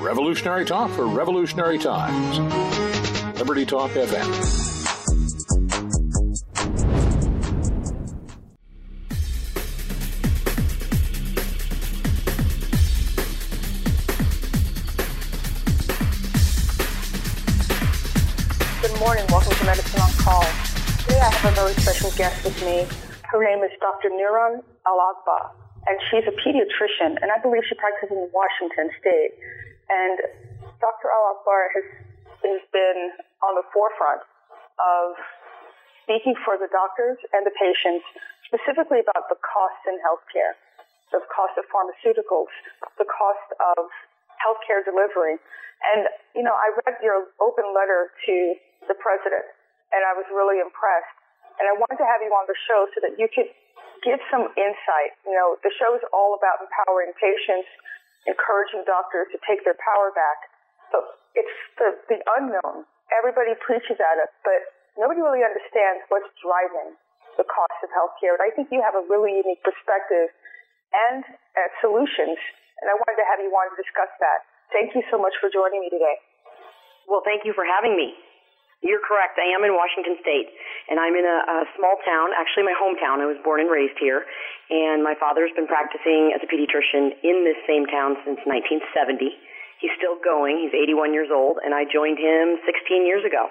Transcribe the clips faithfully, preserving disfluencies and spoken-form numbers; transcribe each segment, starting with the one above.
Revolutionary talk for revolutionary times. Liberty Talk F M. Good morning. Welcome to Medicine on Call. Today I have a very special guest with me. Her name is Doctor Niran Al-Akbar, and she's a pediatrician, and I believe she practices in Washington State. And Doctor Al-Akbar has, has been on the forefront of speaking for the doctors and the patients, specifically about the costs in healthcare, the cost of pharmaceuticals, the cost of healthcare delivery. And, you know, I read your open letter to the president, and I was really impressed. And I wanted to have you on the show so that you could give some insight. You know, the show is all about empowering patients, encouraging doctors to take their power back. But it's the, the unknown. Everybody preaches at it, but nobody really understands what's driving the cost of healthcare. And I think you have a really unique perspective and uh, solutions, and I wanted to have you on to discuss that. Thank you so much for joining me today. Well, thank you for having me. You're correct. I am in Washington State, and I'm in a, a small town, actually my hometown. I was born and raised here, and my father's been practicing as a pediatrician in this same town since nineteen seventy. He's still going. He's eighty-one years old, and I joined him sixteen years ago.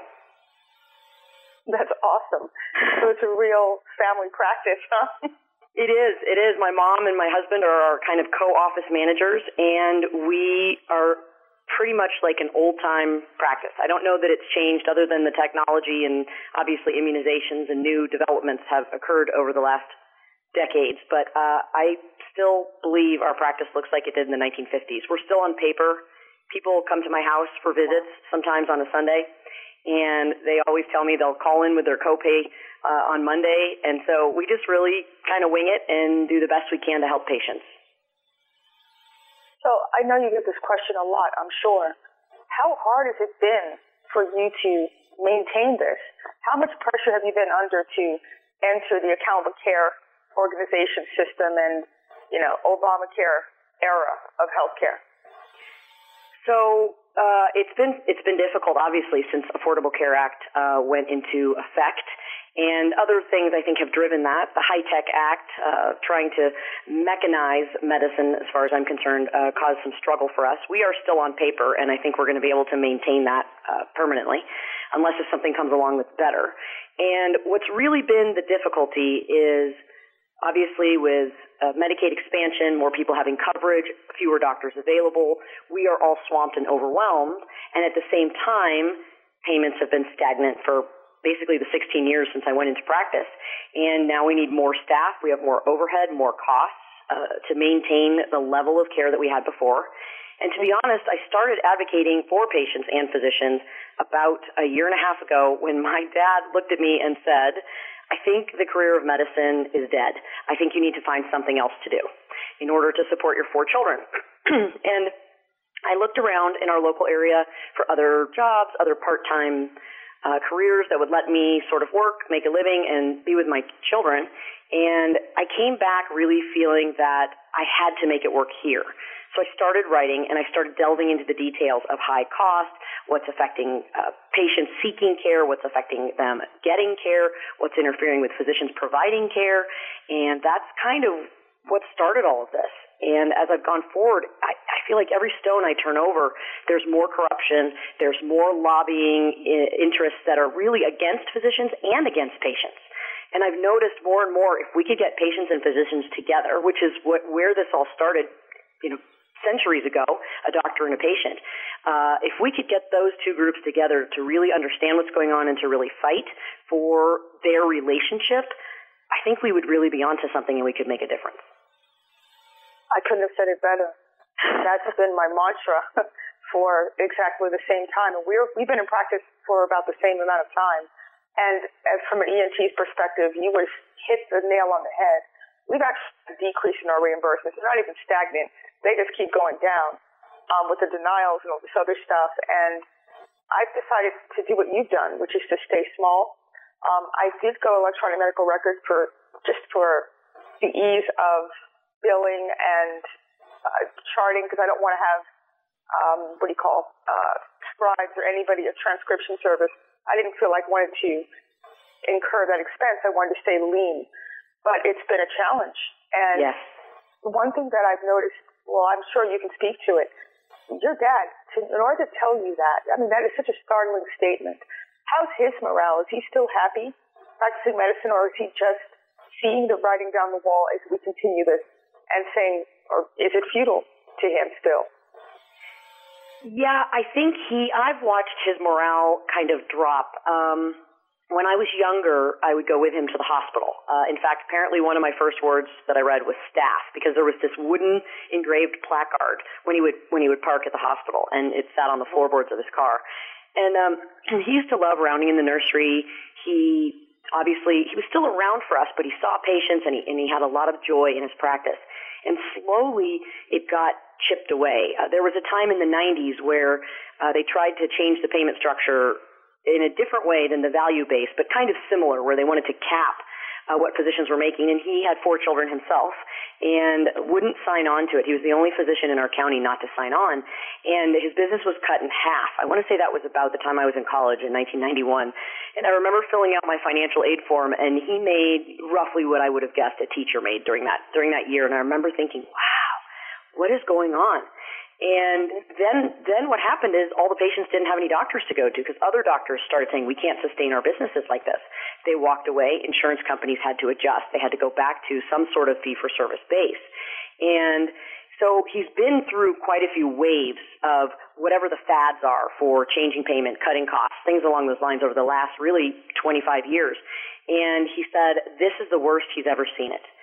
That's awesome. So it's a real family practice, huh? It is. It is. My mom and my husband are our kind of co-office managers, and we are pretty much like an old-time practice. I don't know that it's changed other than the technology, and obviously immunizations and new developments have occurred over the last decades, but uh, I still believe our practice looks like it did in the nineteen fifties. We're still on paper. People come to my house for visits, sometimes on a Sunday, and they always tell me they'll call in with their copay uh, on Monday, and so we just really kind of wing it and do the best we can to help patients. So I know you get this question a lot, I'm sure. How hard has it been for you to maintain this? How much pressure have you been under to enter the accountable care organization system and, you know, Obamacare era of healthcare? So uh, it's been it's been difficult, obviously, since Affordable Care Act uh, went into effect. And other things, I think, have driven that. The HITECH Act, uh, trying to mechanize medicine, as far as I'm concerned, uh, caused some struggle for us. We are still on paper, and I think we're going to be able to maintain that uh, permanently, unless if something comes along that's better. And what's really been the difficulty is, obviously, with uh, Medicaid expansion, more people having coverage, fewer doctors available, we are all swamped and overwhelmed. And at the same time, payments have been stagnant for basically the sixteen years since I went into practice. And now we need more staff. We have more overhead, more costs uh, to maintain the level of care that we had before. And to be honest, I started advocating for patients and physicians about a year and a half ago when my dad looked at me and said, I think the career of medicine is dead. I think you need to find something else to do in order to support your four children. And I looked around in our local area for other jobs, other part-time Uh, careers that would let me sort of work, make a living, and be with my children. And I came back really feeling that I had to make it work here. So I started writing, and I started delving into the details of high cost, what's affecting uh, patients seeking care, what's affecting them getting care, what's interfering with physicians providing care. And that's kind of what started all of this. And as I've gone forward, I, I feel like every stone I turn over, there's more corruption, there's more lobbying I- interests that are really against physicians and against patients. And I've noticed more and more, if we could get patients and physicians together, which is what, where this all started, you know, centuries ago, a doctor and a patient, uh, if we could get those two groups together to really understand what's going on and to really fight for their relationship, I think we would really be onto something and we could make a difference. I couldn't have said it better. That's been my mantra for exactly the same time. And we're, we've been in practice for about the same amount of time. And as from an E N T's perspective, you would hit the nail on the head. We've actually decreased in our reimbursements. They're not even stagnant. They just keep going down um, with the denials and all this other stuff. And I've decided to do what you've done, which is to stay small. Um, I did go electronic medical records for just for the ease of billing and uh, charting, because I don't want to have um, what do you call, uh, scribes or anybody at transcription service. I didn't feel like I wanted to incur that expense. I wanted to stay lean. But it's been a challenge. And yes. one thing that I've noticed, well, I'm sure you can speak to it, your dad, to, in order to tell you that, I mean, that is such a startling statement. How's his morale? Is he still happy practicing medicine, or is he just seeing the writing down the wall as we continue this and saying, or is it futile to him still? Yeah, I think he, I've watched his morale kind of drop. Um, when I was younger, I would go with him to the hospital. Uh, in fact, apparently one of my first words that I read was staff, because there was this wooden engraved placard when he would, when he would park at the hospital, and it sat on the floorboards of his car. And, um, he used to love rounding in the nursery. He, obviously, he was still around for us, but he saw patients, and he, and he had a lot of joy in his practice. And slowly it got chipped away. Uh, there was a time in the nineties where uh, they tried to change the payment structure in a different way than the value base, but kind of similar, where they wanted to cap uh, what physicians were making. And he had four children himself and wouldn't sign on to it. He was the only physician in our county not to sign on. And his business was cut in half. I want to say that was about the time I was in college in nineteen ninety-one. And I remember filling out my financial aid form, and he made roughly what I would have guessed a teacher made during that during that year. And I remember thinking, wow, what is going on? And then then what happened is all the patients didn't have any doctors to go to, because other doctors started saying, we can't sustain our businesses like this. They walked away. Insurance companies had to adjust. They had to go back to some sort of fee-for-service base. And so he's been through quite a few waves of whatever the fads are for changing payment, cutting costs, things along those lines over the last really twenty-five years. And he said, this is the worst he's ever seen it.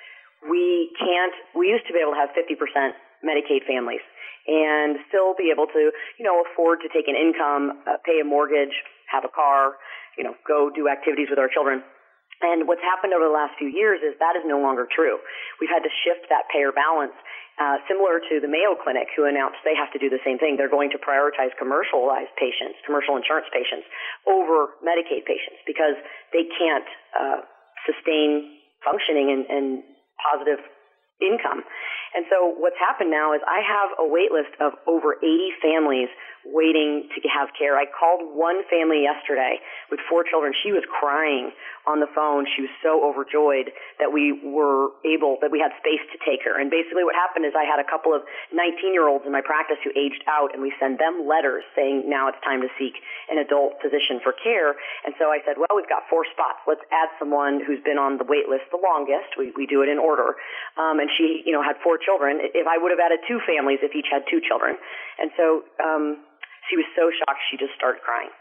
We can't, we used to be able to have fifty percent Medicaid families and still be able to, you know, afford to take an income, uh, pay a mortgage, have a car, you know, go do activities with our children. And what's happened over the last few years is that is no longer true. We've had to shift that payer balance, uh, similar to the Mayo Clinic, who announced they have to do the same thing. They're going to prioritize commercialized patients, commercial insurance patients, over Medicaid patients, because they can't uh, sustain functioning and, and positive income. And so what's happened now is I have a wait list of over eighty families waiting to have care. I called one family yesterday with four children. She was crying on the phone. She was so overjoyed that we were able, that we had space to take her. And basically what happened is I had a couple of nineteen-year-olds in my practice who aged out, and we send them letters saying now it's time to seek an adult physician for care. And so I said, well, we've got four spots. Let's add someone who's been on the wait list the longest. We, we do it in order. Um, and she, you know, had four children. If I would have added two families if each had two children. And so um, she was so shocked she just started crying.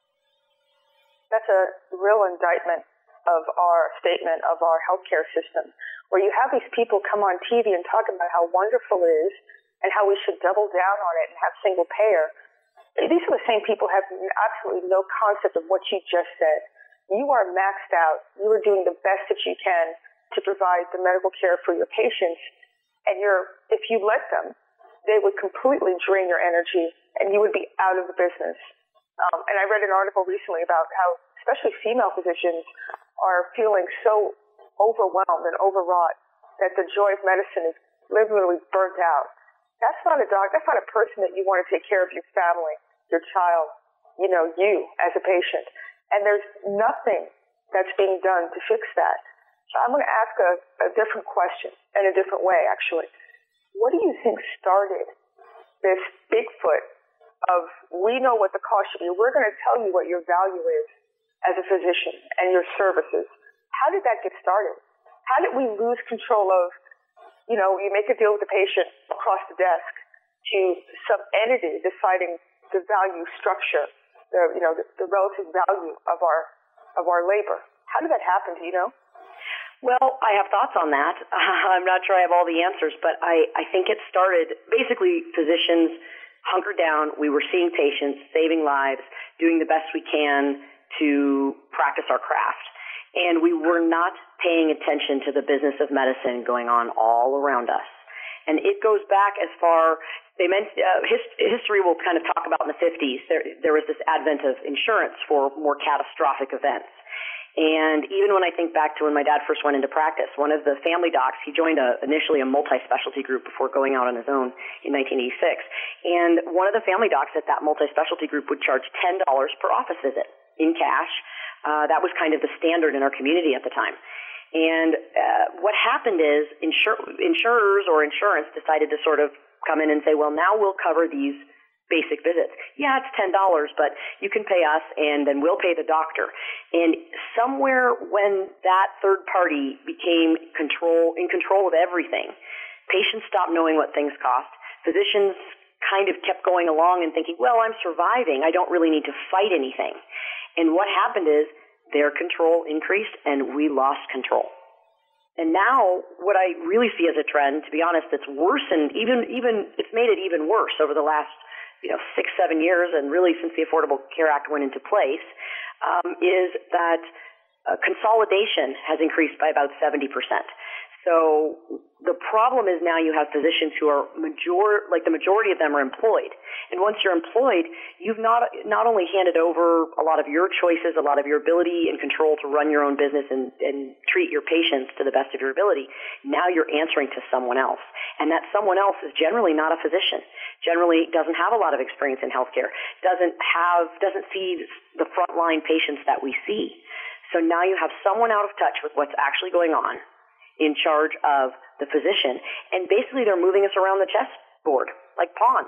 That's a real indictment of our statement of our healthcare system, where you have these people come on T V and talk about how wonderful it is and how we should double down on it and have single payer. These are the same people who have absolutely no concept of what you just said. You are maxed out. You are doing the best that you can to provide the medical care for your patients. And you're, if you let them, they would completely drain your energy and you would be out of the business. Um, and I read an article recently about how especially female physicians are feeling so overwhelmed and overwrought that the joy of medicine is literally burnt out. That's not a doc, that's not a person that you want to take care of your family, your child, you know, you as a patient. And there's nothing that's being done to fix that. So I'm going to ask a, a different question in a different way, actually. What do you think started this Bigfoot of, we know what the cost should be, we're going to tell you what your value is as a physician and your services? How did that get started? How did we lose control of, you know, you make a deal with the patient across the desk to some entity deciding the value structure, the, you know, the, the relative value of our, of our labor? How did that happen? Do you know? Well, I have thoughts on that. Uh, I'm not sure I have all the answers, but I, I think it started, basically physicians hunkered down. We were seeing patients, saving lives, doing the best we can to practice our craft. And we were not paying attention to the business of medicine going on all around us. And it goes back as far, they meant, uh, his, history will kind of talk about in the fifties, there, there was this advent of insurance for more catastrophic events. And even when I think back to when my dad first went into practice, one of the family docs, he joined a, initially a multi-specialty group before going out on his own in nineteen eighty-six. And one of the family docs at that multi-specialty group would charge ten dollars per office visit in cash. Uh, that was kind of the standard in our community at the time. And uh, what happened is insur- insurers or insurance decided to sort of come in and say, well, now we'll cover these basic visits. Yeah, it's ten dollars, but you can pay us and then we'll pay the doctor. And somewhere when that third party became control in control of everything, patients stopped knowing what things cost. Physicians kind of kept going along and thinking, well, I'm surviving. I don't really need to fight anything. And what happened is their control increased and we lost control. And now what I really see as a trend, to be honest, it's worsened, even, even, it's made it even worse over the last you know, six, seven years, and really since the Affordable Care Act went into place, um, is that uh, consolidation has increased by about seventy percent. So the problem is now you have physicians who are major, like the majority of them are employed. And once you're employed, you've not, not only handed over a lot of your choices, a lot of your ability and control to run your own business and, and treat your patients to the best of your ability, now you're answering to someone else. And that someone else is generally not a physician, generally doesn't have a lot of experience in healthcare, doesn't have, doesn't see the frontline patients that we see. So now you have someone out of touch with what's actually going on, in charge of the physician, and basically they're moving us around the chessboard like pawns.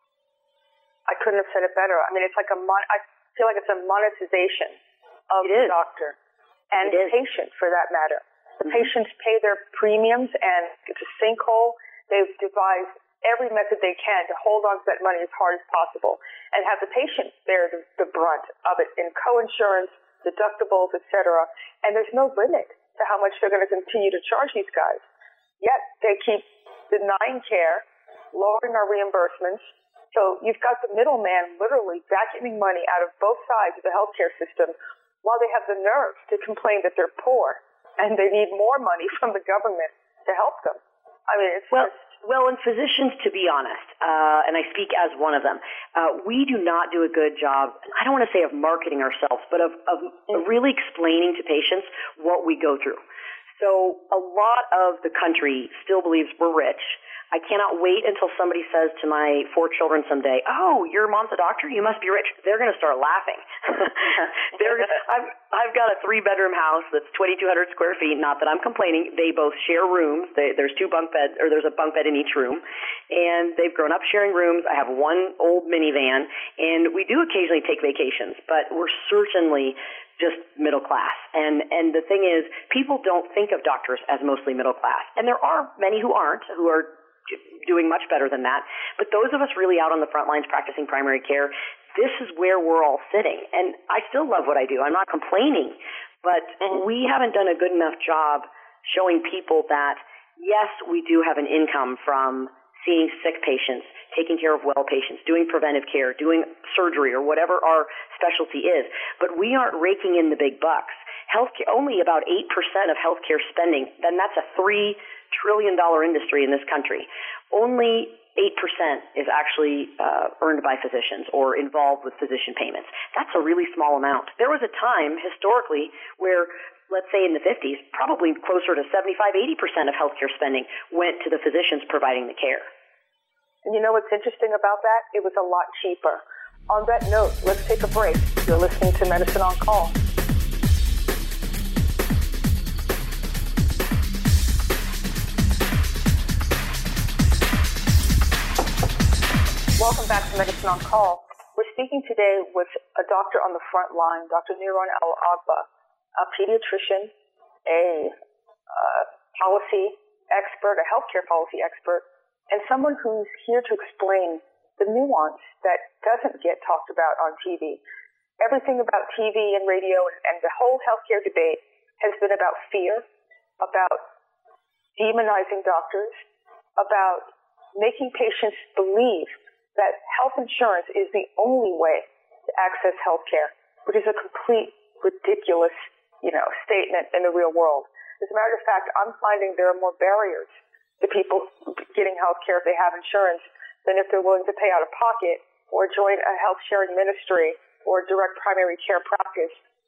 I couldn't have said it better. I mean, it's like a mon- I feel like it's a monetization of it the is. doctor and the patient, for that matter. The mm-hmm. patients pay their premiums, and it's a sinkhole. They've devised every method they can to hold on to that money as hard as possible, and have the patient bear the, the brunt of it in co-insurance, deductibles, et cetera. And there's no limit to how much they're going to continue to charge these guys. Yet they keep denying care, lowering our reimbursements. So you've got the middleman literally vacuuming money out of both sides of the healthcare system while they have the nerve to complain that they're poor and they need more money from the government to help them. I mean, it's well, just... Well, and physicians, to be honest, uh, and I speak as one of them, uh, we do not do a good job, I don't want to say of marketing ourselves, but of, of really explaining to patients what we go through. So a lot of the country still believes we're rich. I cannot wait until somebody says to my four children someday, oh, your mom's a doctor? You must be rich. They're going to start laughing. They're, I've, I've got a three-bedroom house that's twenty-two hundred square feet. Not that I'm complaining. They both share rooms. They, there's two bunk beds, or there's a bunk bed in each room. And they've grown up sharing rooms. I have one old minivan. And we do occasionally take vacations, but we're certainly just middle class. And and the thing is, people don't think of doctors as mostly middle class. And there are many who aren't, who are doing much better than that. But those of us really out on the front lines practicing primary care, this is where we're all sitting. And I still love what I do. I'm not complaining. But we haven't done a good enough job showing people that, yes, we do have an income from seeing sick patients, taking care of well patients, doing preventive care, doing surgery, or whatever our specialty is. But we aren't raking in the big bucks. Healthcare, only about eight percent of healthcare spending, then that's a three trillion dollars industry in this country. Only eight percent is actually uh, earned by physicians or involved with physician payments. That's a really small amount. There was a time, historically, where, let's say in the fifties, probably closer to seventy-five, eighty percent of healthcare spending went to the physicians providing the care. And you know what's interesting about that? It was a lot cheaper. On that note, let's take a break. You're listening to Medicine on Call. Welcome back to Medicine on Call. We're speaking today with a doctor on the front line, Doctor Niran Al-Agba, a pediatrician, a uh, policy expert, a healthcare policy expert, and someone who's here to explain the nuance that doesn't get talked about on T V. Everything about T V and radio and, and the whole healthcare debate has been about fear, about demonizing doctors, about making patients believe that health insurance is the only way to access health care, which is a complete ridiculous, you know, statement in the real world. As a matter of fact, I'm finding there are more barriers to people getting health care if they have insurance than if they're willing to pay out of pocket or join a health sharing ministry or direct primary care practice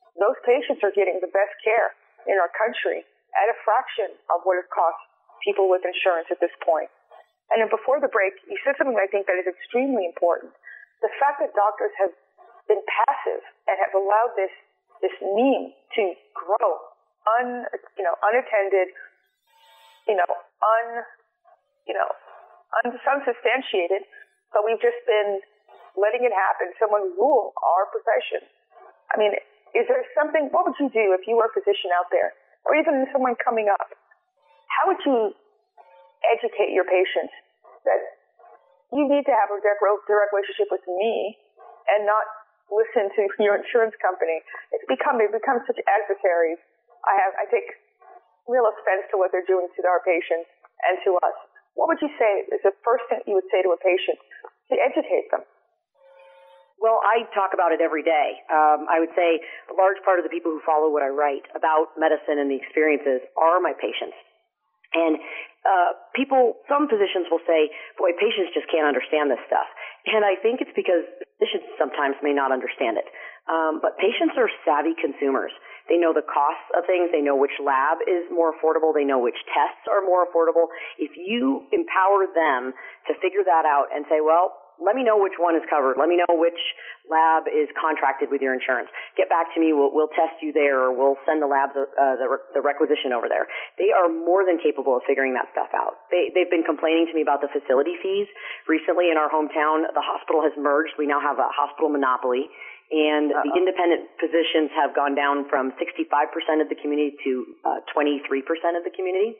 those patients are getting the best care in our country at a fraction of what it costs people with insurance at this point. And then before the break, you said something I think that is extremely important. The fact that doctors have been passive and have allowed this this meme to grow un you know unattended, you know un you know un, unsubstantiated, but we've just been letting it happen. Someone rule our profession. I mean, is there something? What would you do if you were a physician out there, or even someone coming up? How would you educate your patients that you need to have a direct, direct relationship with me and not listen to your insurance company? It's become it becomes such adversaries. I have I take real offense to what they're doing to our patients and to us. What would you say is the first thing you would say to a patient to educate them? Well, I talk about it every day. Um, I would say a large part of the people who follow what I write about medicine and the experiences are my patients. And uh, people, some physicians will say, boy, patients just can't understand this stuff. And I think it's because physicians sometimes may not understand it. Um, but patients are savvy consumers. They know the costs of things. They know which lab is more affordable. They know which tests are more affordable. If you empower them to figure that out and say, well, let me know which one is covered. Let me know which lab is contracted with your insurance. Get back to me. We'll, we'll test you there, or we'll send the labs uh, the, the requisition over there. They are more than capable of figuring that stuff out. They, they've been complaining to me about the facility fees. Recently in our hometown, the hospital has merged. We now have a hospital monopoly, and uh-huh. the independent physicians have gone down from sixty-five percent of the community to uh, twenty-three percent of the community.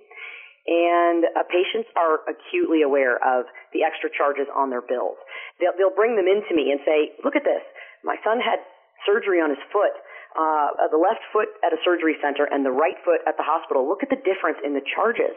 And uh, patients are acutely aware of the extra charges on their bills. They'll, they'll bring them into me and say, look at this. My son had surgery on his foot, uh, the left foot at a surgery center and the right foot at the hospital. Look at the difference in the charges.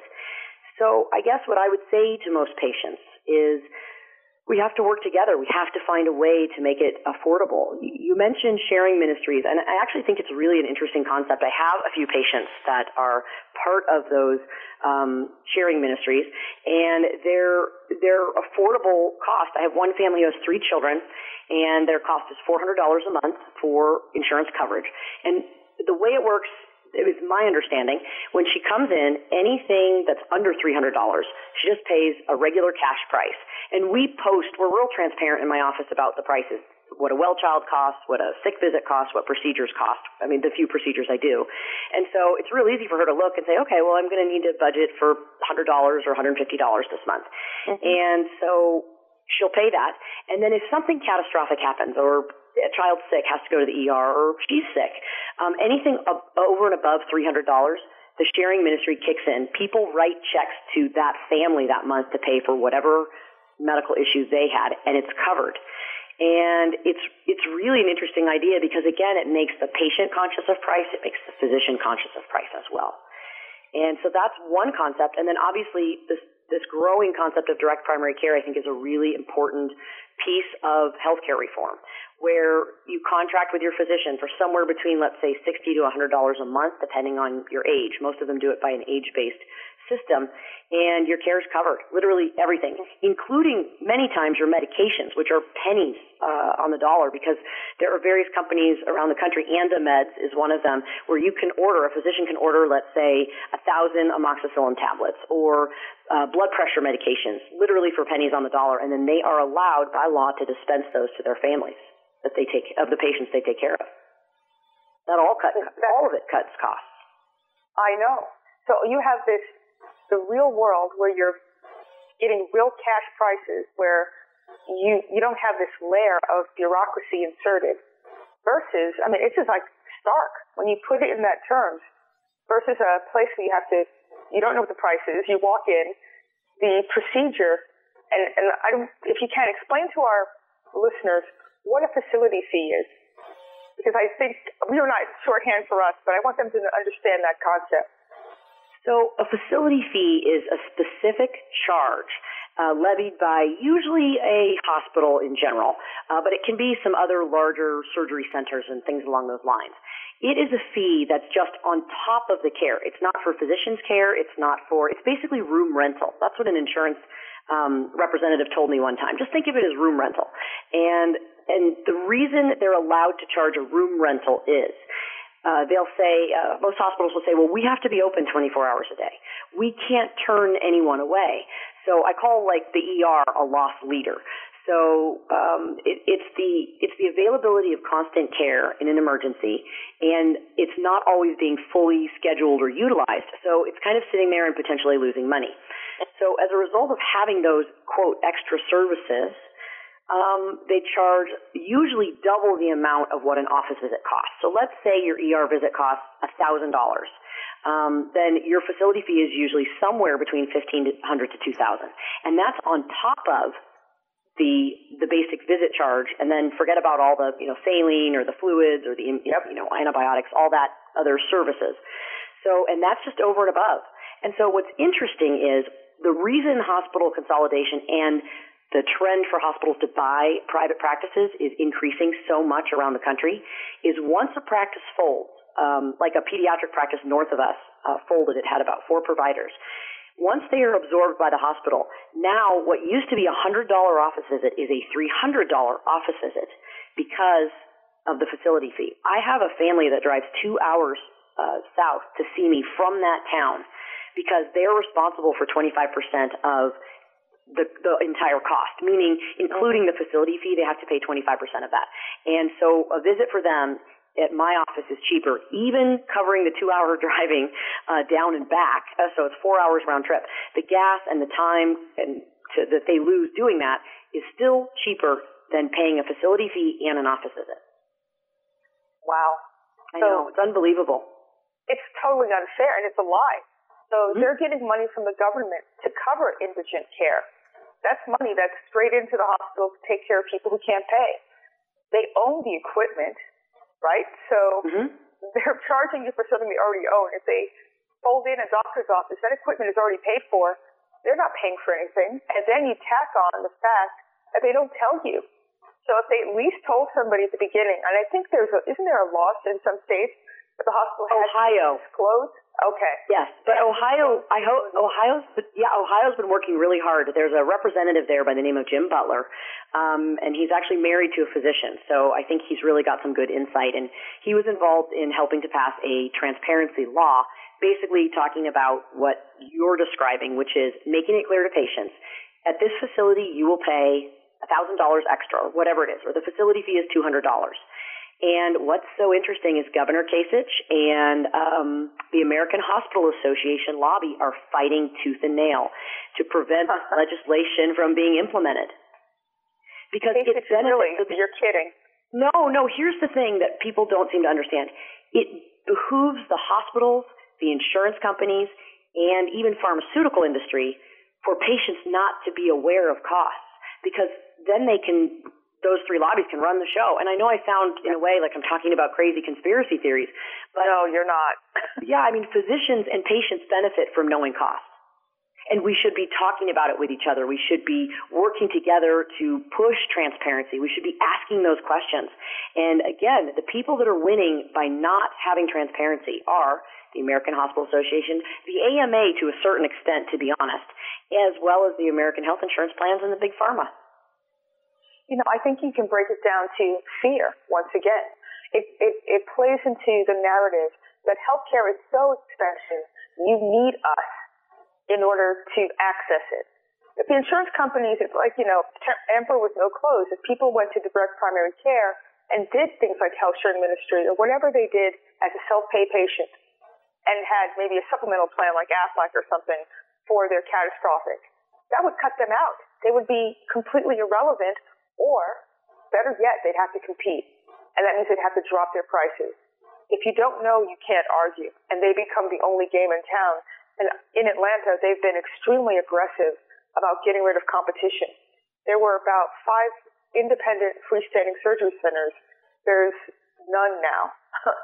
So I guess what I would say to most patients is we have to work together. We have to find a way to make it affordable. You mentioned sharing ministries, and I actually think it's really an interesting concept. I have a few patients that are part of those um, sharing ministries, and they're they're affordable cost. I have one family who has three children, and their cost is four hundred dollars a month for insurance coverage. And the way it works, it was my understanding, when she comes in, anything that's under three hundred dollars, she just pays a regular cash price. And we post, we're real transparent in my office about the prices, what a well child costs, what a sick visit costs, what procedures cost. I mean, the few procedures I do. And so it's real easy for her to look and say, okay, well, I'm going to need to budget for one hundred dollars or one hundred fifty dollars this month. Mm-hmm. And so she'll pay that. And then if something catastrophic happens, or a child's sick, has to go to the E R, or she's sick, um, anything up, over and above three hundred dollars, the sharing ministry kicks in. People write checks to that family that month to pay for whatever medical issues they had, and it's covered. And it's it's really an interesting idea because, again, it makes the patient conscious of price. It makes the physician conscious of price as well. And so that's one concept. And then obviously this this growing concept of direct primary care, I think, is a really important piece of healthcare reform, where you contract with your physician for somewhere between, let's say, sixty to one hundred dollars a month, depending on your age. Most of them do it by an age-based system, and your care is covered, literally everything, including many times your medications, which are pennies uh, on the dollar, because there are various companies around the country. AndaMeds is one of them, where you can order, a physician can order, let's say, a thousand amoxicillin tablets or uh, blood pressure medications, literally for pennies on the dollar, and then they are allowed by law to dispense those to their families that they take of the patients they take care of. That all cut, all of it cuts costs. I know. So you have this. The real world where you're getting real cash prices, where you you don't have this layer of bureaucracy inserted, versus, I mean, it's just like stark when you put it in that terms, versus a place where you have to, you don't know what the price is, you walk in, the procedure, and, and I don't, if you can, explain to our listeners what a facility fee is, because I think, we're not shorthand for us, but I want them to understand that concept. So a facility fee is a specific charge uh, levied by usually a hospital in general, uh, but it can be some other larger surgery centers and things along those lines. It is a fee that's just on top of the care. It's not for physician's care. It's not for, it's basically room rental. That's what an insurance um, representative told me one time. Just think of it as room rental. And, and the reason they're allowed to charge a room rental is Uh, they'll say, uh, most hospitals will say, well, we have to be open twenty-four hours a day. We can't turn anyone away. So I call like the E R a loss leader. So um, it, it's the it's the availability of constant care in an emergency, and it's not always being fully scheduled or utilized. So it's kind of sitting there and potentially losing money. So as a result of having those, quote, extra services, Um, they charge usually double the amount of what an office visit costs. So let's say your E R visit costs one thousand dollars. Um, then your facility fee is usually somewhere between fifteen hundred to two thousand dollars. And that's on top of the the basic visit charge, and then forget about all the, you know, saline or the fluids or the, you know, antibiotics, all that other services. So, and that's just over and above. And so what's interesting is the reason hospital consolidation and the trend for hospitals to buy private practices is increasing so much around the country is once a practice folds, um, like a pediatric practice north of us uh, folded, it had about four providers. Once they are absorbed by the hospital, now what used to be a one hundred dollars office visit is a three hundred dollars office visit because of the facility fee. I have a family that drives two hours uh, south to see me from that town because they're responsible for twenty-five percent of The, the entire cost, meaning including the facility fee, they have to pay twenty-five percent of that. And so a visit for them at my office is cheaper, even covering the two-hour driving uh, down and back. Uh, so it's four hours round trip. The gas and the time and to, that they lose doing that is still cheaper than paying a facility fee and an office visit. Wow. I so know. It's unbelievable. It's totally unfair, and it's a lie. So Mm-hmm. they're getting money from the government to cover indigent care. That's money that's straight into the hospital to take care of people who can't pay. They own the equipment, right? So Mm-hmm. they're charging you for something they already own. If they fold in a doctor's office, that equipment is already paid for. They're not paying for anything. And then you tack on the fact that they don't tell you. So if they at least told somebody at the beginning, and I think there's a, isn't there a law in some states that the hospital has Ohio. to disclose? Okay. Yes, but Ohio, I hope Ohio's, yeah, Ohio's been working really hard. There's a representative there by the name of Jim Butler, um, and he's actually married to a physician. So I think he's really got some good insight. And he was involved in helping to pass a transparency law, basically talking about what you're describing, which is making it clear to patients. At this facility, you will pay one thousand dollars extra, or whatever it is, or the facility fee is two hundred dollars. And what's so interesting is Governor Kasich and um, the American Hospital Association lobby are fighting tooth and nail to prevent legislation from being implemented. Because Kasich it's benefits. Really, you're kidding. No, no, here's the thing that people don't seem to understand. It behooves the hospitals, the insurance companies, and even pharmaceutical industry for patients not to be aware of costs, because then they can... those three lobbies can run the show. And I know I sound, in a way, like I'm talking about crazy conspiracy theories. But no, you're not. Yeah, I mean, physicians and patients benefit from knowing costs. And we should be talking about it with each other. We should be working together to push transparency. We should be asking those questions. And again, the people that are winning by not having transparency are the American Hospital Association, the A M A to a certain extent, to be honest, as well as the American Health Insurance Plans and the Big Pharma. You know, I think you can break it down to fear once again. It, it, it plays into the narrative that healthcare is so expensive, you need us in order to access it. If the insurance companies, it's like, you know, Emperor with no clothes, if people went to direct primary care and did things like health sharing ministry or whatever they did as a self-pay patient and had maybe a supplemental plan like Aflac or something for their catastrophic, that would cut them out. They would be completely irrelevant. Or, better yet, they'd have to compete. And that means they'd have to drop their prices. If you don't know, you can't argue. And they become the only game in town. And in Atlanta, they've been extremely aggressive about getting rid of competition. There were about five independent freestanding surgery centers. There's none now.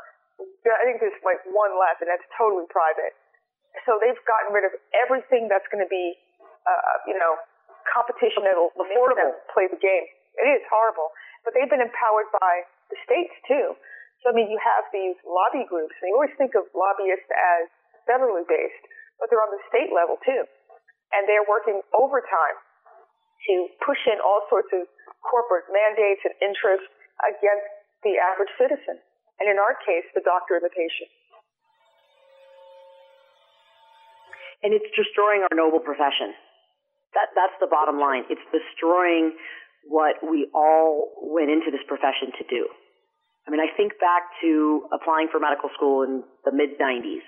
I think there's like one left, and that's totally private. So they've gotten rid of everything that's going to be, uh, you know, competition that'll affordable play the game. It is horrible. But they've been empowered by the states, too. So, I mean, you have these lobby groups, and you always think of lobbyists as federally based, but they're on the state level, too. And they're working overtime to push in all sorts of corporate mandates and interests against the average citizen. and in our case, the doctor and the patient. And it's destroying our noble profession. That that's the bottom line. It's destroying what we all went into this profession to do. I mean, I think back to applying for medical school in the mid nineties,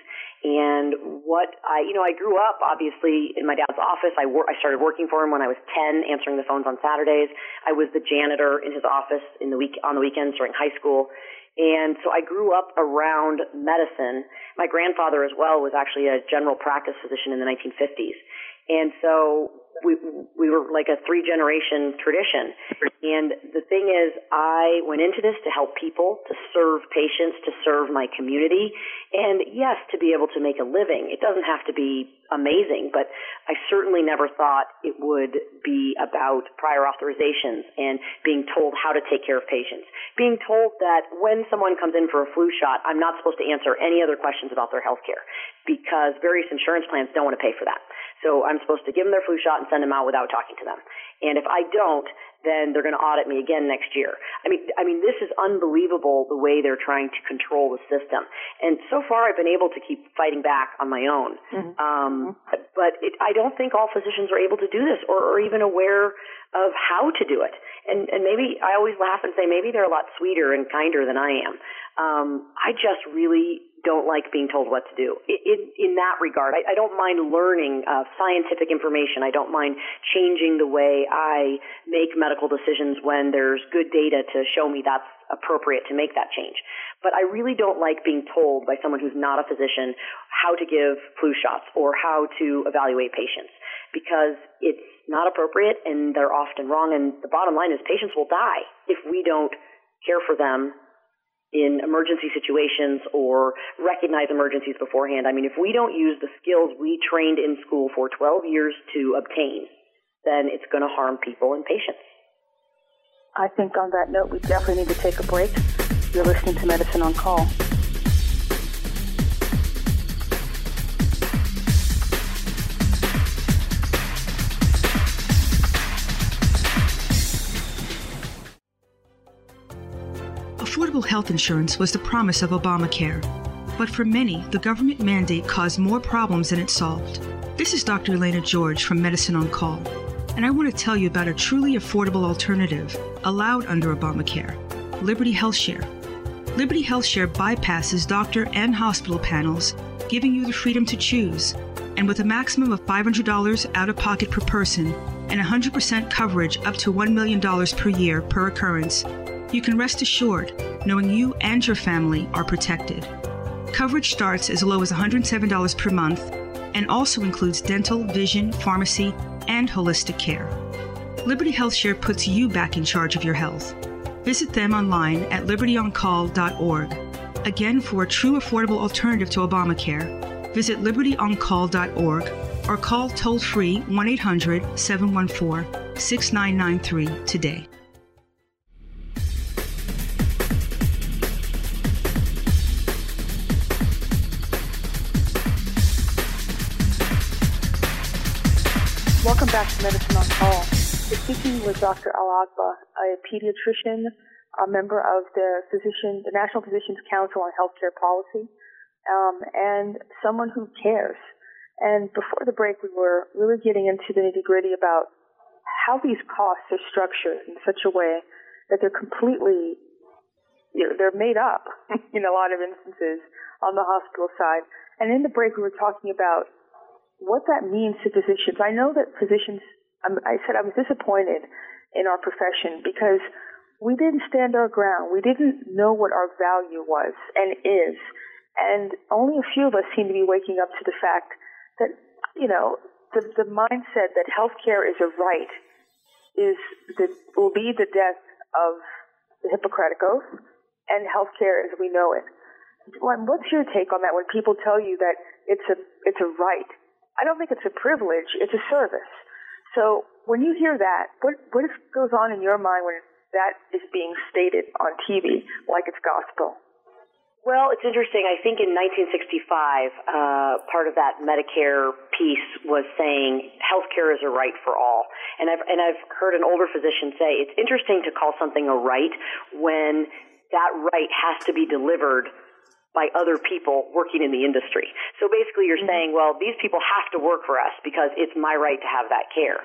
and what I, you know, I grew up obviously in my dad's office. I wor- I started working for him when I was ten, answering the phones on Saturdays. I was the janitor in his office in the week on the weekends during high school. And so I grew up around medicine. My grandfather as well was actually a general practice physician in the nineteen fifties. And so we we were like a three-generation tradition. And the thing is, I went into this to help people, to serve patients, to serve my community, and yes, to be able to make a living. It doesn't have to be amazing, but I certainly never thought it would be about prior authorizations and being told how to take care of patients, being told that when someone comes in for a flu shot, I'm not supposed to answer any other questions about their health care because various insurance plans don't want to pay for that. So I'm supposed to give them their flu shot and send them out without talking to them. And if I don't, then they're going to audit me again next year. I mean, I mean, this is unbelievable the way they're trying to control the system. And so far, I've been able to keep fighting back on my own. Mm-hmm. Um, but it, I don't think all physicians are able to do this or, or even aware of how to do it. And, and maybe I always laugh and say maybe they're a lot sweeter and kinder than I am. Um, I just really don't like being told what to do. In, in, in that regard, I, I don't mind learning uh, scientific information. I don't mind changing the way I make medical decisions when there's good data to show me that's appropriate to make that change. But I really don't like being told by someone who's not a physician how to give flu shots or how to evaluate patients, because it's not appropriate and they're often wrong. And the bottom line is patients will die if we don't care for them in emergency situations or recognize emergencies beforehand. I mean, if we don't use the skills we trained in school for twelve years to obtain, then it's going to harm people and patients. I think on that note, we definitely need to take a break. You're listening to Medicine on Call. Affordable health insurance was the promise of Obamacare, but for many, the government mandate caused more problems than it solved. This is Doctor Elena George from Medicine on Call, and I want to tell you about a truly affordable alternative allowed under Obamacare, Liberty HealthShare. Liberty HealthShare bypasses doctor and hospital panels, giving you the freedom to choose, and with a maximum of five hundred dollars out-of-pocket per person and one hundred percent coverage up to one million dollars per year per occurrence, you can rest assured knowing you and your family are protected. Coverage starts as low as one hundred seven dollars per month and also includes dental, vision, pharmacy, and holistic care. Liberty HealthShare puts you back in charge of your health. Visit them online at liberty on call dot org. Again, for a true affordable alternative to Obamacare, visit liberty on call dot org or call toll-free one eight hundred seven one four six nine nine three today. Welcome back to Medicine on Call. We're speaking with Doctor Al-Agba, a pediatrician, a member of the physician, the National Physicians Council on Healthcare Policy, um, and someone who cares. And before the break, we were really getting into the nitty-gritty about how these costs are structured in such a way that they're completely, you know, they're made up in a lot of instances on the hospital side. And in the break, we were talking about what that means to physicians. I know that physicians, I said I was disappointed in our profession because we didn't stand our ground. We didn't know what our value was and is. And only a few of us seem to be waking up to the fact that, you know, the, the mindset that healthcare is a right is the, will be the death of the Hippocratic Oath and healthcare as we know it. What's your take on that when people tell you that it's a it's a right? I don't think it's a privilege, it's a service. So when you hear that, what what goes on in your mind when that is being stated on T V like it's gospel? Well, it's interesting. I think in nineteen sixty-five, uh, part of that Medicare piece was saying healthcare is a right for all. And I've, and I've heard an older physician say it's interesting to call something a right when that right has to be delivered by other people working in the industry. So basically you're mm-hmm. saying, well, these people have to work for us because it's my right to have that care.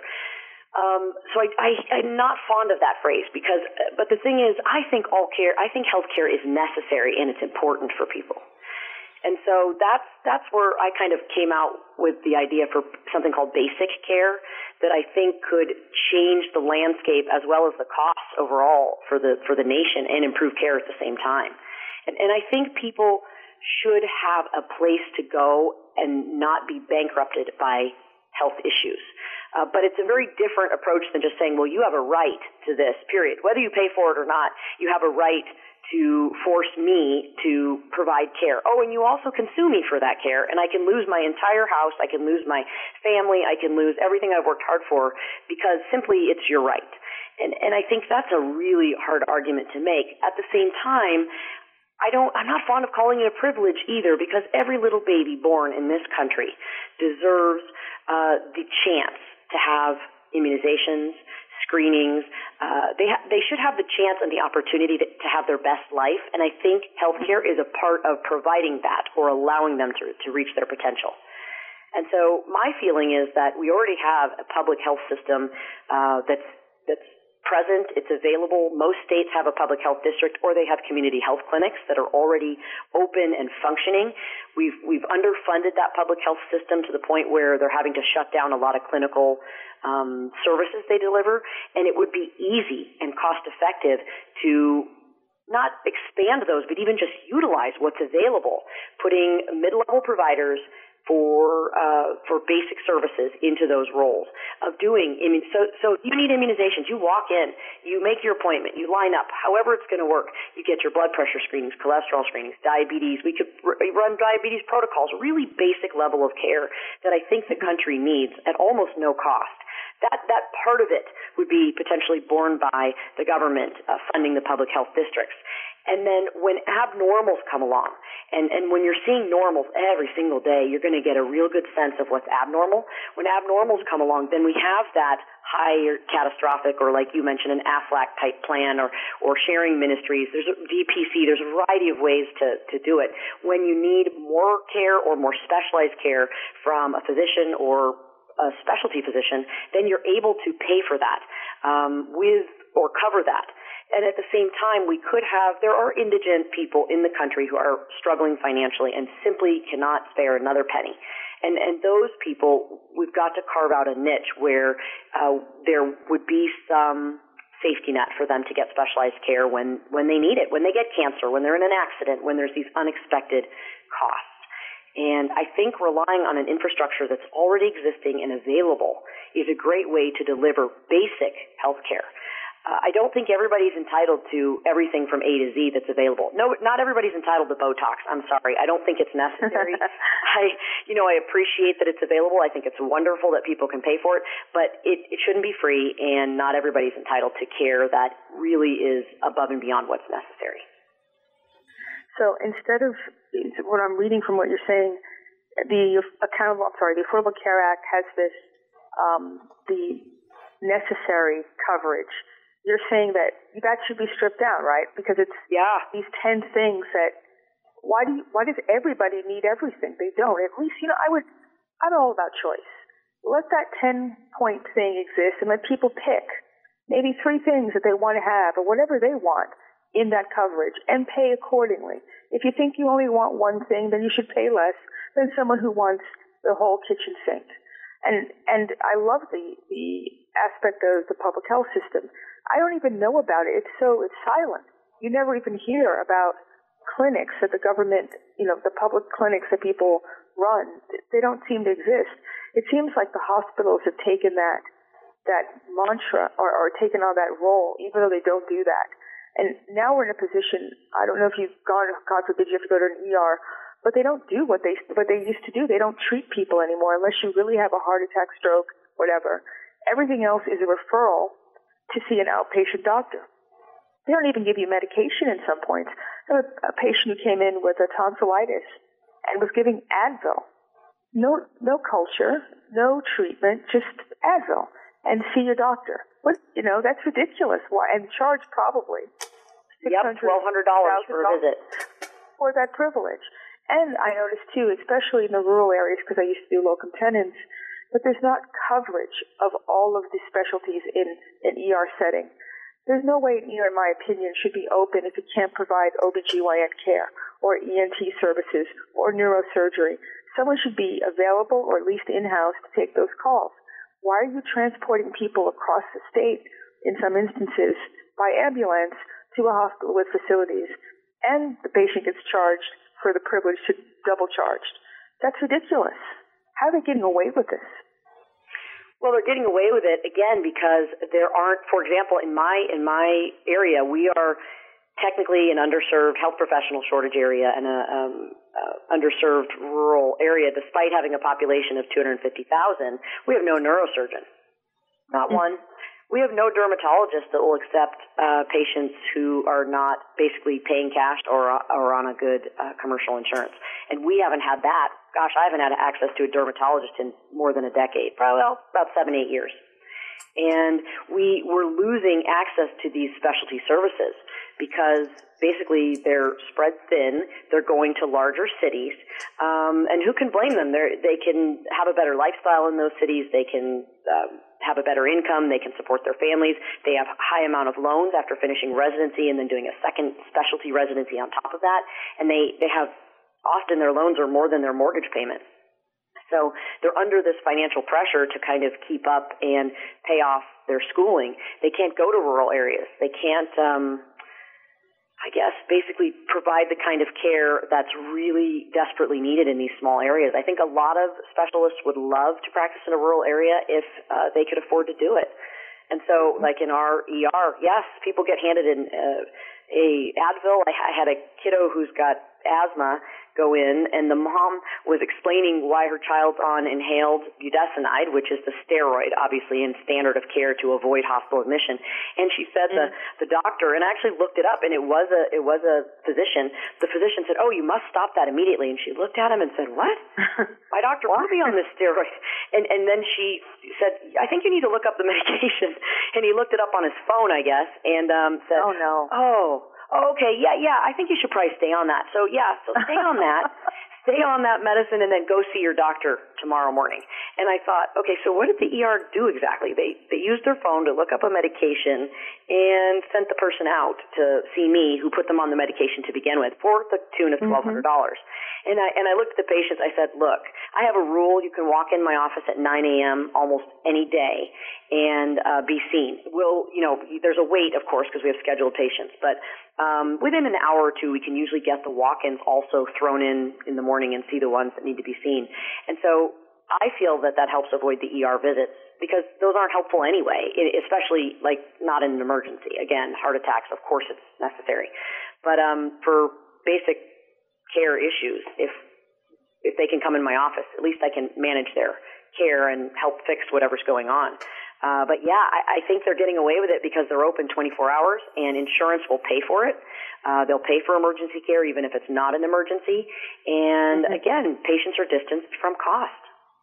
Um, so I, I, I'm not fond of that phrase because, but the thing is, I think all care, I think health care is necessary and it's important for people. And so that's, that's where I kind of came out with the idea for something called basic care that I think could change the landscape as well as the costs overall for the, for the nation and improve care at the same time. And, and I think people should have a place to go and not be bankrupted by health issues. Uh, but it's a very different approach than just saying, well, you have a right to this, period. Whether you pay for it or not, you have a right to force me to provide care. Oh, and you also can sue me for that care, and I can lose my entire house, I can lose my family, I can lose everything I've worked hard for because simply it's your right. And, and I think that's a really hard argument to make. At the same time, I don't, I'm not fond of calling it a privilege either because every little baby born in this country deserves uh, the chance to have immunizations, screenings. Uh, they ha- they should have the chance and the opportunity to, to have their best life, and I think healthcare is a part of providing that or allowing them to, to reach their potential. And so my feeling is that we already have a public health system uh, that's that's present, it's available. Most states have a public health district or they have community health clinics that are already open and functioning. We've we've underfunded that public health system to the point where they're having to shut down a lot of clinical um, services they deliver, and it would be easy and cost effective to not expand those, but even just utilize what's available, putting mid-level providers for uh, for basic services into those roles of doing. I mean, so so you need immunizations. You walk in, you make your appointment, you line up. However, it's going to work. You get your blood pressure screenings, cholesterol screenings, diabetes. We could r- run diabetes protocols. Really basic level of care that I think the country needs at almost no cost. That that part of it would be potentially borne by the government uh, funding the public health districts. And then when abnormals come along, and, and when you're seeing normals every single day, you're going to get a real good sense of what's abnormal. When abnormals come along, then we have that high or catastrophic, or like you mentioned, an AFLAC type plan, or, or sharing ministries. There's a D P C. There's a variety of ways to, to do it. When you need more care or more specialized care from a physician or a specialty physician, then you're able to pay for that um, with or cover that. And at the same time, we could have, there are indigent people in the country who are struggling financially and simply cannot spare another penny. And, and those people, we've got to carve out a niche where uh, there would be some safety net for them to get specialized care when, when they need it, when they get cancer, when they're in an accident, when there's these unexpected costs. And I think relying on an infrastructure that's already existing and available is a great way to deliver basic health care. Uh, I don't think everybody's entitled to everything from A to Z that's available. No, not everybody's entitled to Botox. I'm sorry. I don't think it's necessary. I, you know, I appreciate that it's available. I think it's wonderful that people can pay for it, but it, it shouldn't be free, and not everybody's entitled to care that really is above and beyond what's necessary. So instead of what I'm reading from what you're saying, the accountable, I'm sorry, the Affordable Care Act has this, um, the necessary coverage. You're saying that that should be stripped down, right? Because it's yeah. these ten things that, why do you, why does everybody need everything? They don't. At least, you know, I would, I'm all about choice. Let that ten-point thing exist and let people pick maybe three things that they want to have or whatever they want in that coverage and pay accordingly. If you think you only want one thing, then you should pay less than someone who wants the whole kitchen sink. And and I love the the aspect of the public health system. I don't even know about it. It's so, it's silent. You never even hear about clinics that the government, you know, the public clinics that people run. They don't seem to exist. It seems like the hospitals have taken that, that mantra or, or taken on that role, even though they don't do that. And now we're in a position, I don't know if you've gone, God forbid you have to go to an E R, but they don't do what they, what they used to do. They don't treat people anymore unless you really have a heart attack, stroke, whatever. Everything else is a referral to see an outpatient doctor. They don't even give you medication in some points. There was a patient who came in with a tonsillitis and was giving Advil. No, no culture, no treatment, just Advil, and see your doctor. What, you know, that's ridiculous. Why? And charge probably Yep, twelve hundred dollars for a visit. For that privilege. And I noticed, too, especially in the rural areas, because I used to do locum tenens, but there's not coverage of all of the specialties in an E R setting. There's no way an E R, in my opinion, should be open if it can't provide O B G Y N care or E N T services or neurosurgery. Someone should be available or at least in-house to take those calls. Why are you transporting people across the state, in some instances, by ambulance to a hospital with facilities, and the patient gets charged for the privilege to double charged? That's ridiculous. How are they getting away with this? Well, they're getting away with it, again, because there aren't, for example, in my in my area, we are technically an underserved health professional shortage area and a um, uh, underserved rural area. Despite having a population of two hundred fifty thousand, we have no neurosurgeon, not mm-hmm. one. We have no dermatologist that will accept uh, patients who are not basically paying cash or, or on a good uh, commercial insurance. And we haven't had that. Gosh, I haven't had access to a dermatologist in more than a decade, probably well, about seven, eight years. And we were losing access to these specialty services because basically they're spread thin, they're going to larger cities, um, and who can blame them? They're, they can have a better lifestyle in those cities, they can um, have a better income, they can support their families, they have a high amount of loans after finishing residency and then doing a second specialty residency on top of that, and they, they have, often their loans are more than their mortgage payment. So they're under this financial pressure to kind of keep up and pay off their schooling. They can't go to rural areas. They can't, um, I guess, basically provide the kind of care that's really desperately needed in these small areas. I think a lot of specialists would love to practice in a rural area if uh, they could afford to do it. And so, like in our E R, yes, people get handed in uh, a Advil. I, I had a kiddo who's got asthma go in, and the mom was explaining why her child's on inhaled budesonide, which is the steroid, obviously, in standard of care to avoid hospital admission. And she said mm. the the doctor, and I actually looked it up, and it was a it was a physician. The physician said, "Oh, you must stop that immediately." And she looked at him and said, "What? My doctor wants me on this steroid." And and then she said, "I think you need to look up the medication." And he looked it up on his phone, I guess, and um, said, "Oh no, oh." Oh, okay, yeah, yeah, I think you should probably stay on that. So, yeah, so stay on that. Stay on that medicine and then go see your doctor tomorrow morning. And I thought, okay, so what did the E R do exactly? They they used their phone to look up a medication and sent the person out to see me who put them on the medication to begin with for the tune of twelve hundred dollars. Mm-hmm. And I and I looked at the patients. I said, look, I have a rule. You can walk in my office at nine a.m. almost any day and uh, be seen. We'll, you know, there's a wait, of course, because we have scheduled patients. But um, within an hour or two, we can usually get the walk-ins also thrown in in the morning and see the ones that need to be seen. And so I feel that that helps avoid the E R visits because those aren't helpful anyway, especially like not in an emergency. Again, heart attacks, of course it's necessary. But um, for basic care issues, if if they can come in my office, at least I can manage their care and help fix whatever's going on. Uh, but yeah, I, I think they're getting away with it because they're open twenty-four hours and insurance will pay for it. Uh, they'll pay for emergency care even if it's not an emergency. And mm-hmm. again, patients are distanced from cost.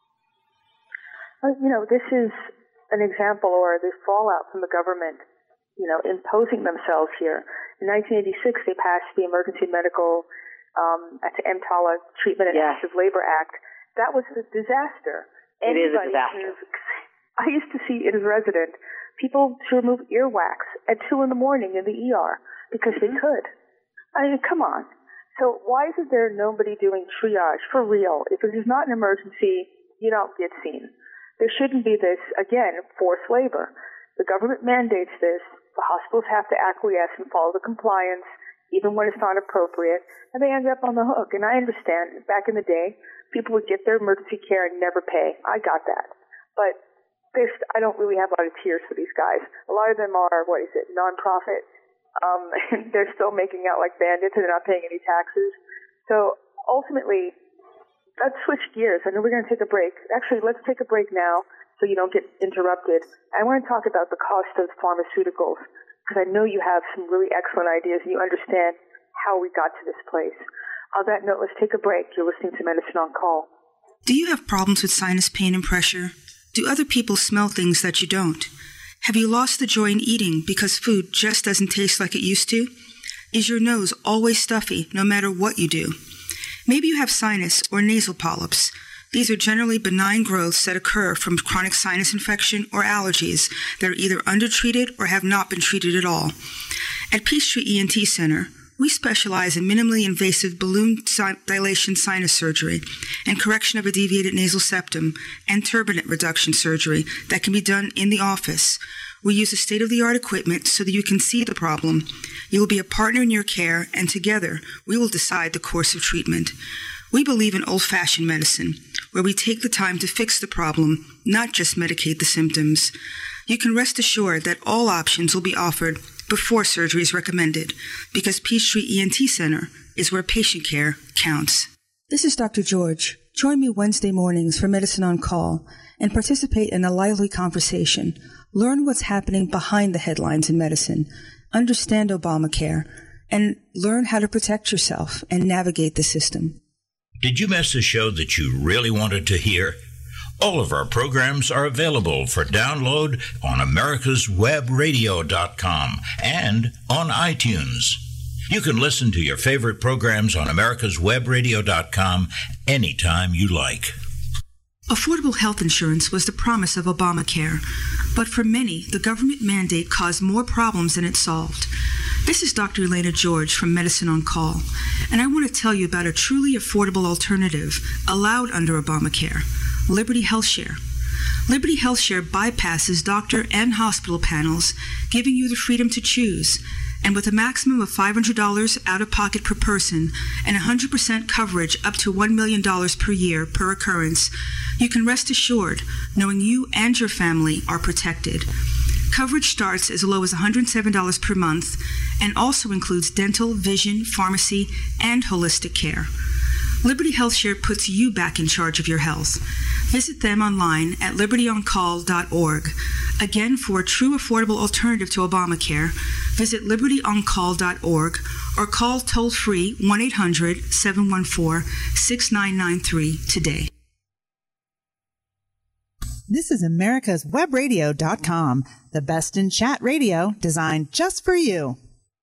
Well, you know, this is an example or the fallout from the government, you know, imposing themselves here. In nineteen eighty-six, they passed the Emergency Medical um, at the EMTALA Treatment and yes. Active Labor Act. That was a disaster. It Anybody is a disaster. I used to see it as a resident, people to remove earwax at two in the morning in the E R because they could. I mean, come on. So why isn't there nobody doing triage for real? If it is not an emergency, you don't get seen. There shouldn't be this, again, forced labor. The government mandates this. The hospitals have to acquiesce and follow the compliance, even when it's not appropriate, and they end up on the hook. And I understand, back in the day, people would get their emergency care and never pay. I got that. But this, I don't really have a lot of tears for these guys. A lot of them are, what is it, nonprofit. Um, and they're still making out like bandits and they're not paying any taxes. So ultimately, let's switch gears. I know we're going to take a break. Actually, let's take a break now so you don't get interrupted. I want to talk about the cost of pharmaceuticals because I know you have some really excellent ideas and you understand how we got to this place. On that note, let's take a break. You're listening to Medicine on Call. Do you have problems with sinus pain and pressure? Do other people smell things that you don't? Have you lost the joy in eating because food just doesn't taste like it used to? Is your nose always stuffy no matter what you do? Maybe you have sinus or nasal polyps. These are generally benign growths that occur from chronic sinus infection or allergies that are either undertreated or have not been treated at all. At Peachtree E N T Center, we specialize in minimally invasive balloon dilation sinus surgery and correction of a deviated nasal septum and turbinate reduction surgery that can be done in the office. We use a state-of-the-art equipment so that you can see the problem. You will be a partner in your care, and together we will decide the course of treatment. We believe in old-fashioned medicine, where we take the time to fix the problem, not just medicate the symptoms. You can rest assured that all options will be offered before surgery is recommended, because Peachtree E N T Center is where patient care counts. This is Doctor George. Join me Wednesday mornings for Medicine on Call and participate in a lively conversation. Learn what's happening behind the headlines in medicine, understand Obamacare, and learn how to protect yourself and navigate the system. Did you miss a show that you really wanted to hear? All of our programs are available for download on americas web radio dot com and on iTunes. You can listen to your favorite programs on americas web radio dot com anytime you like. Affordable health insurance was the promise of Obamacare, but for many, the government mandate caused more problems than it solved. This is Doctor Elena George from Medicine on Call, and I want to tell you about a truly affordable alternative allowed under Obamacare, Liberty HealthShare. Liberty HealthShare bypasses doctor and hospital panels, giving you the freedom to choose. And with a maximum of five hundred dollars out-of-pocket per person and one hundred percent coverage up to one million dollars per year per occurrence, you can rest assured knowing you and your family are protected. Coverage starts as low as one hundred seven dollars per month and also includes dental, vision, pharmacy, and holistic care. Liberty HealthShare puts you back in charge of your health. Visit them online at liberty on call dot org. Again, for a true affordable alternative to Obamacare, visit liberty on call dot org or call toll-free one eight hundred seven one four six nine nine three today. This is americas web radio dot com, the best in chat radio designed just for you.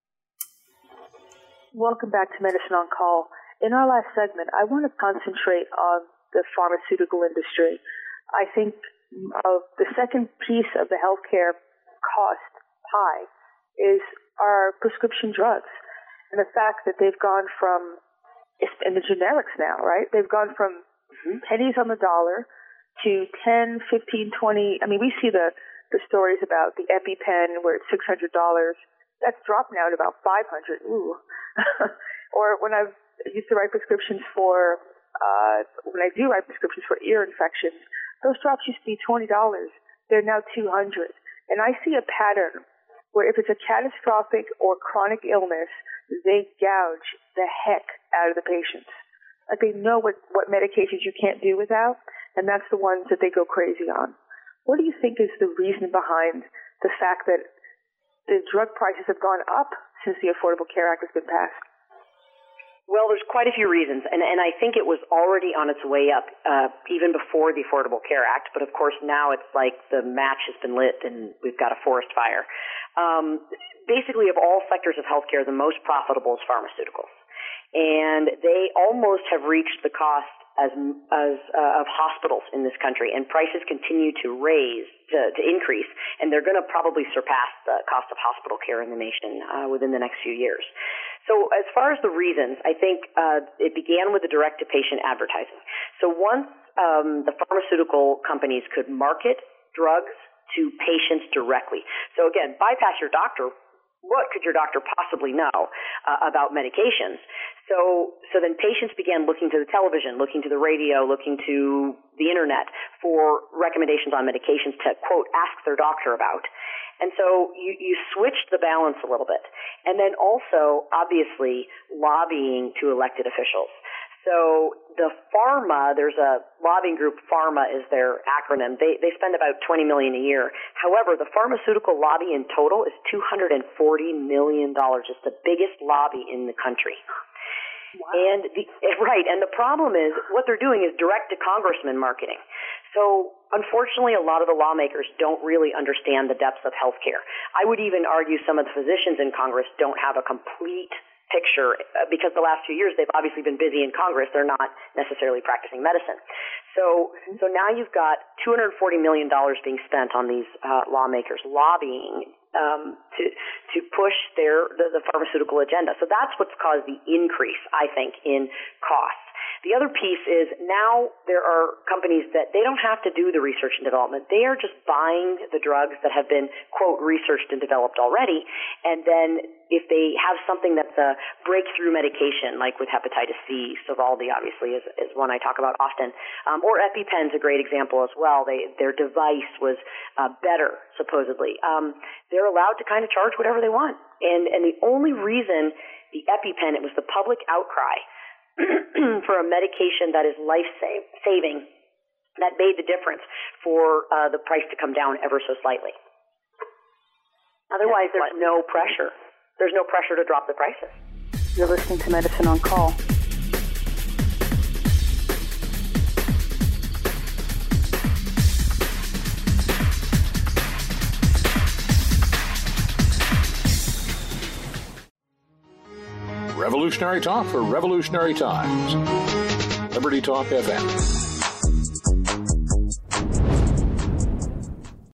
Welcome back to Medicine on Call. In our last segment, I want to concentrate on the pharmaceutical industry. I think of the second piece of the healthcare cost pie is our prescription drugs, and the fact that they've gone from, in the generics now, right? They've gone from mm-hmm. pennies on the dollar to ten, fifteen, twenty. I mean, we see the, the stories about the EpiPen where it's six hundred dollars. That's dropped now to about five hundred dollars. Ooh. Or when I've used to write prescriptions for, uh, when I do write prescriptions for ear infections, those drops used to be twenty dollars. They're now two hundred dollars. And I see a pattern where if it's a catastrophic or chronic illness, they gouge the heck out of the patients. Like they know what, what medications you can't do without, and that's the ones that they go crazy on. What do you think is the reason behind the fact that the drug prices have gone up since the Affordable Care Act has been passed? Well, there's quite a few reasons, and, and I think it was already on its way up uh, even before the Affordable Care Act, but of course now it's like the match has been lit and we've got a forest fire. Um, basically, of all sectors of healthcare, the most profitable is pharmaceuticals, and they almost have reached the cost as, as uh, of hospitals in this country, and prices continue to raise, to, to increase, and they're going to probably surpass the cost of hospital care in the nation uh, within the next few years. So as far as the reasons, I think uh, it began with the direct-to-patient advertising. So once um, the pharmaceutical companies could market drugs to patients directly. So again, bypass your doctor. What could your doctor possibly know uh, about medications? So, so then patients began looking to the television, looking to the radio, looking to the internet for recommendations on medications to, quote, ask their doctor about. And so you, you switched the balance a little bit. And then also, obviously, lobbying to elected officials. So the pharma, there's a lobbying group, pharma is their acronym. They, they spend about twenty million dollars a year. However, the pharmaceutical lobby in total is two hundred forty million dollars. It's the biggest lobby in the country. Wow. And the, right, and the problem is what they're doing is direct to congressman marketing. So unfortunately, a lot of the lawmakers don't really understand the depths of healthcare. I would even argue some of the physicians in Congress don't have a complete picture because the last few years they've obviously been busy in Congress. They're not necessarily practicing medicine. So, so now you've got two hundred forty million dollars being spent on these uh, lawmakers lobbying um, to to push their the, the pharmaceutical agenda. So that's what's caused the increase, I think, in costs. The other piece is now there are companies that they don't have to do the research and development. They are just buying the drugs that have been, quote, researched and developed already. And then if they have something that's a breakthrough medication, like with hepatitis C, Sovaldi obviously is, is one I talk about often, um, or EpiPen's a great example as well. They, their device was uh, better, supposedly. Um, they're allowed to kind of charge whatever they want. And, and the only reason the EpiPen, it was the public outcry for a medication that is life-saving that made the difference for uh, the price to come down ever so slightly. Otherwise, there's no pressure. There's no pressure to drop the prices. You're listening to Medicine on Call. Revolutionary talk for revolutionary times. Liberty Talk F M.